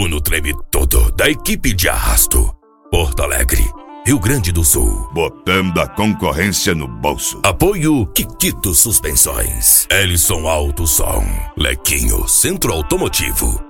Uno treme todo, da equipe de arrasto. Porto Alegre, Rio Grande do Sul. Botando a concorrência no bolso. Apoio Kikito Suspensões, Ellison Alto Som, Lequinho Centro Automotivo.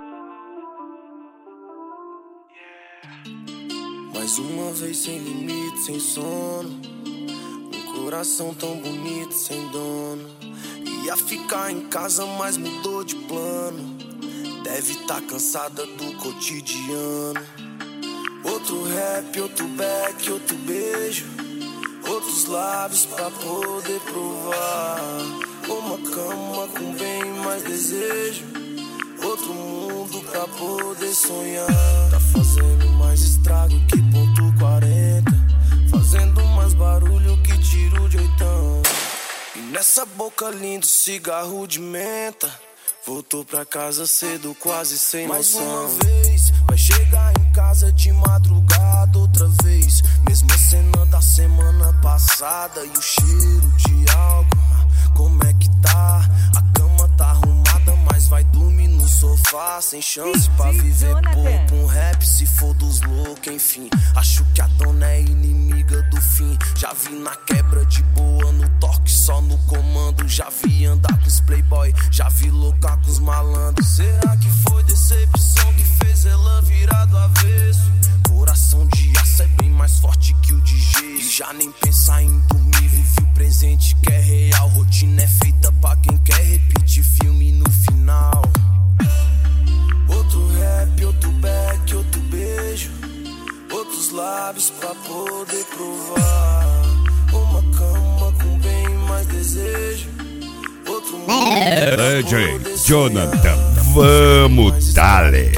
Mais uma vez sem limite, sem sono. Um coração tão bonito, sem dono. Ia ficar em casa, mas mudou de plano. Deve tá cansada do cotidiano. Outro rap, outro back, outro beijo. Outros lábios pra poder provar. Uma cama com bem mais desejo. Outro mundo pra poder sonhar. Tá fazendo mais estrago que ponto 40. Fazendo mais barulho que tiro de oitão. E nessa boca lindo cigarro de menta. Voltou pra casa cedo, quase sem noção. Mais uma vez, vai chegar em casa de madrugada outra vez. Mesma cena da semana passada. E o cheiro de álcool, como é que tá? A cama tá arrumada, mas vai dormir no sofá. Sem chance pra viver pouco. Um rap se for dos loucos, enfim. Acho que a dona é inimiga do fim. Já vi na quebra de boa, no toque só no comando. Já vi andar com os playboy, já vi loucar com os malandros. Será que foi decepção que fez ela virar do avesso? Coração de aço é bem mais forte que o de gesso. E já nem pensar em dormir, vive o presente que é real. Rotina é feita pra quem quer repetir filme no final. Outro rap, outro back, outro beijo. Outros lábios pra poder provar. Uma cama com bem mais desejo. Outro mundo DJ Jonathan, vamos dale.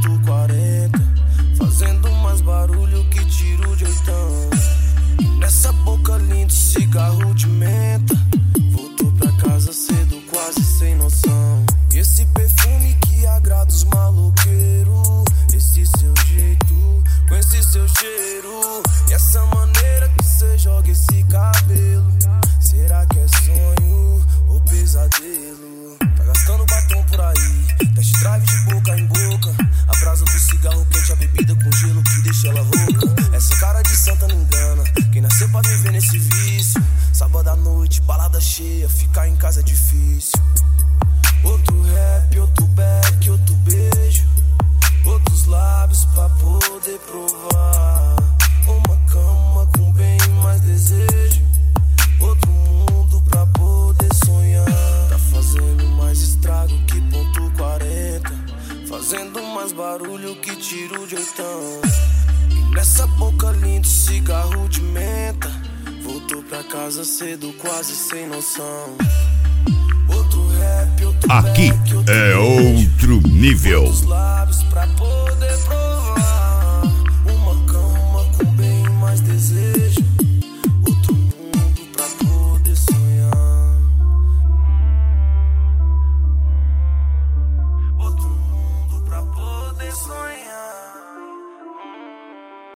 Fazendo mais barulho que tiro de oitão. E nessa boca lindo cigarro de menta. Voltou pra casa cedo, quase sem noção. E esse perfume que agrada os maloqueiros. Esse seu jeito, com esse seu cheiro. E essa maneira que cê joga esse cabelo. Será que é sonho ou pesadelo? Tá gastando batom por aí, test drive de boca em boca. A brasa do cigarro quente, a bebida com gelo que deixa ela rouca. Essa cara de santa não engana, quem nasceu pra viver nesse vício. Sábado à noite, balada cheia, ficar em casa é difícil. Outro rap, outro back, outro beijo. Outros lábios pra poder provar. Uma cama com bem mais desejo. Outro mundo pra poder sonhar. Tá fazendo mais estrago que ponto 40. Fazendo mais barulho que tiro de oitão. E nessa boca lindo cigarro de menta. Voltou pra casa cedo, quase sem noção. Outro rap, outro aqui back, outro é beijo. outro nível. Outros lábios